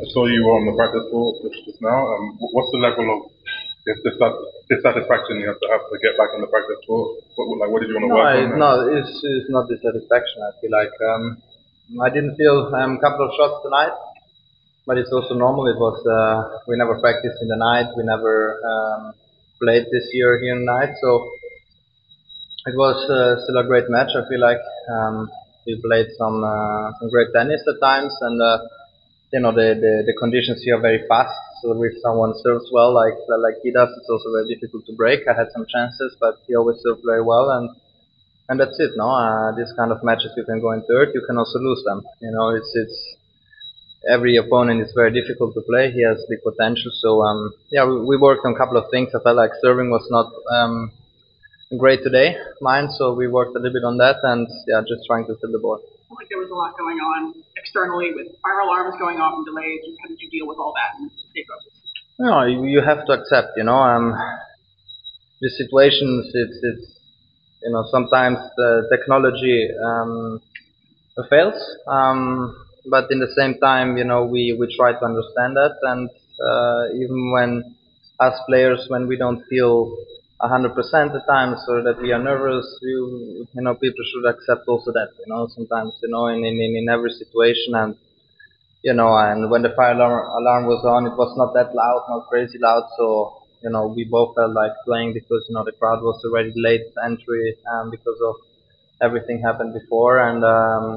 saw you on the practice court just now. What's the level of dissatisfaction you have to get back on the practice court? What did you want to work on? No, it's not dissatisfaction. I feel like I didn't feel a couple of shots tonight, but it's also normal. It was we never practiced in the night. We never played this year here in the night, so it was still a great match. I feel like we played some great tennis at times, and the conditions here are very fast. So if someone serves well, like he does, it's also very difficult to break. I had some chances, but he always served very well, and that's it. No, this kind of matches you can go in third, you can also lose them. You know, it's every opponent is very difficult to play. He has big potential. So we worked on a couple of things. I felt like serving was not great today, mine. So we worked a little bit on that, and just trying to fill the ball. Like there was a lot going on externally with fire alarms going off and delays. How did you deal with all that and stay focused? No, you have to accept. The situations. It's sometimes the technology fails, but in the same time, we try to understand that, and even when as players, when we don't feel 100% at times, or that we are nervous, people should accept also that. Sometimes, in every situation, and and when the fire alarm was on, it was not that loud, not crazy loud, so we both felt like playing because the crowd was already late entry because of everything happened before, and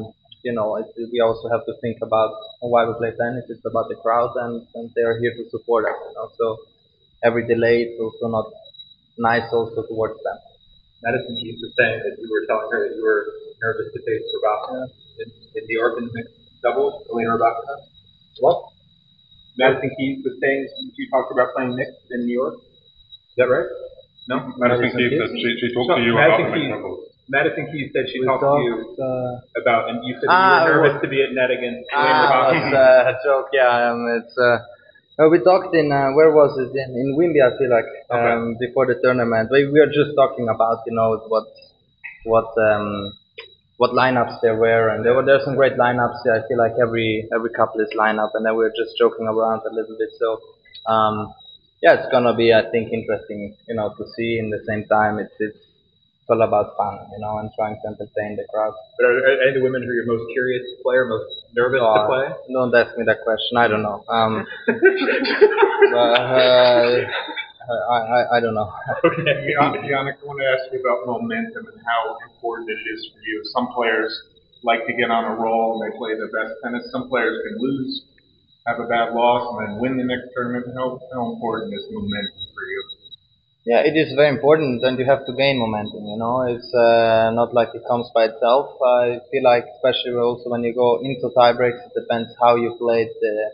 we also have to think about why we play tennis. It's about the crowd, and they are here to support us. So every delay is also not nice also towards them. Madison Keys was saying that you were telling her that you were nervous to face Rybakina in New York in the mixed doubles, Elena Rybakina. What? Madison Keys was saying you talked about playing mixed in New York. Is that right? No? Madison Keys said she talked to you about the mixed doubles. Madison Keys said she talked to you about, and you said that you were nervous to be at net against Elena Rybakina. It's a joke, we talked in where was it in Wimby, I feel like before the tournament. We were just talking about what lineups there were, and there's some great lineups. I feel like every couple is lineup, and then we were just joking around a little bit. So it's gonna be, I think, interesting to see. In the same time, it's all about fun, and trying to entertain the crowd. But are any of the women who are your most curious to play or most nervous to play? Don't ask me that question. I don't know. I don't know. Okay, Yannick, I want to ask you about momentum and how important it is for you. Some players like to get on a roll and they play their best tennis. Some players can lose, have a bad loss, and then win the next tournament. How important is momentum for you? Yeah, it is very important, and you have to gain momentum. It's not like it comes by itself. I feel like, especially also when you go into tiebreaks, it depends how you played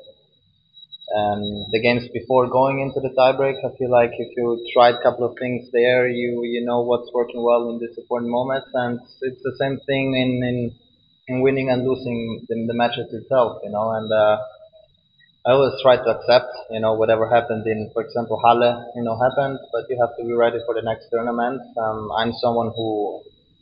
the games before going into the tiebreak. I feel like if you tried a couple of things there, you know what's working well in this important moments, and it's the same thing in winning and losing the matches itself. And I always try to accept, whatever happened in, for example, Halle, happened, but you have to be ready for the next tournament. I'm someone who,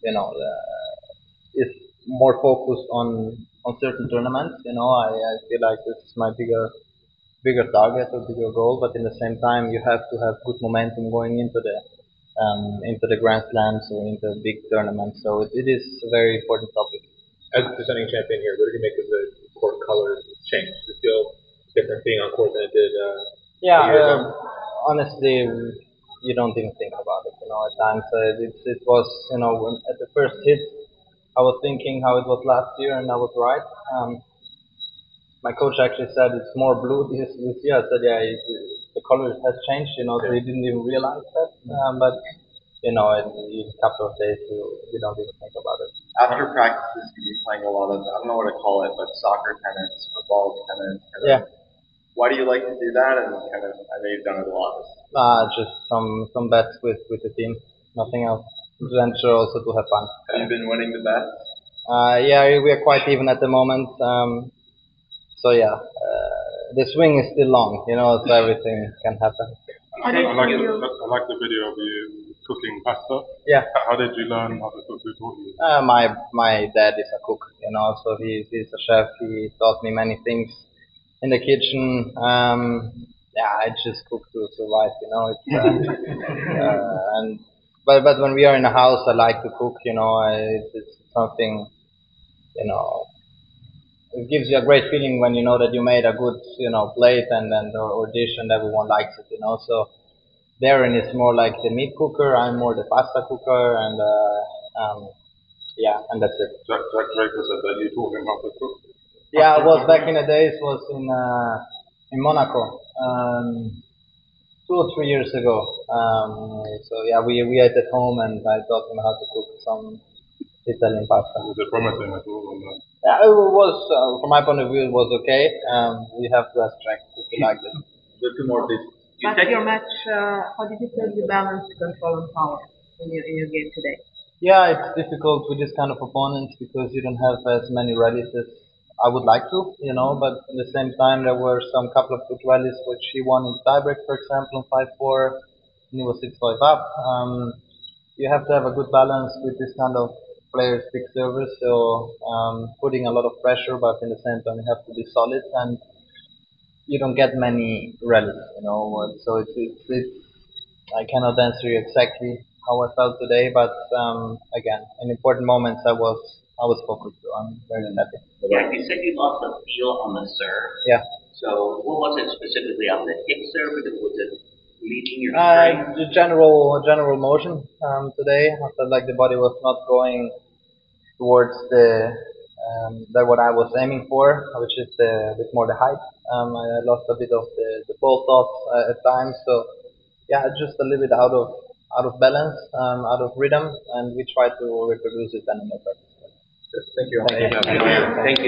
is more focused on certain tournaments. I feel like this is my bigger target or bigger goal, but in the same time, you have to have good momentum going into the Grand Slams or into big tournaments. So it is a very important topic. As the defending champion here, what did you make of the court colors change? Does it feel different being on court than it did a year ago? Honestly, you don't even think about it. At times it was, at the first hit, I was thinking how it was last year, and I was right. My coach actually said it's more blue this year. I said, the color has changed, so he didn't even realize that. But in a couple of days, you don't even think about it. After practices, you'll be playing a lot of, I don't know what to call it, but soccer tennis, football tennis. Why do you like to do that? And I know you've done it a lot. Just some bets with the team. Nothing else. And sure also to have fun. Have you been winning the bets? We are quite even at the moment. The swing is still long, so everything can happen. I like the video of you cooking pasta. Yeah. How did you learn how to cook? Who taught you? My dad is a cook, so he's a chef. He taught me many things. in the kitchen. Yeah, I just cook to survive, you know. It's and but when we are in the house, I like to cook, you know. It's something, you know. It gives you a great feeling when you know that you made a good, you know, plate and or dish and everyone likes it, you know. So Darren is more like the meat cooker. I'm more the pasta cooker, and yeah, and that's it. Jack Draper said that you taught him how to cook. Yeah, I was back in the days. Was in Monaco, 2 or 3 years ago. So yeah, we ate at home, and I taught him how to cook some Italian pasta. Was it promising at all? Or not? Yeah, it was from my point of view, it was okay. We have to ask Jack if he liked it. Two more, please. But your match, how did you feel you balanced control and power in your game today? Yeah, it's difficult with this kind of opponents because you don't have as many rallies as I would like to, you know. But at the same time, there were some couple of good rallies which he won in tiebreak, for example, in 5-4, and he was 6-5 up. You have to have a good balance with this kind of players, big servers. So putting a lot of pressure, but in the same time, you have to be solid, and you don't get many rallies, you know. So it's I cannot answer you exactly how I felt today, but again, in important moments, I was focused. So I'm very happy. Yeah, you said you lost the feel on the serve. Yeah. So what was it specifically on the hip serve? Was it leading your strength? The general motion today. I felt like the body was not going towards that what I was aiming for, which is a bit more the height. I lost a bit of the ball toss at times. So yeah, just a little bit out of balance, out of rhythm, and we try to reproduce it then in the practice. Thank you. Thank you. Thank you.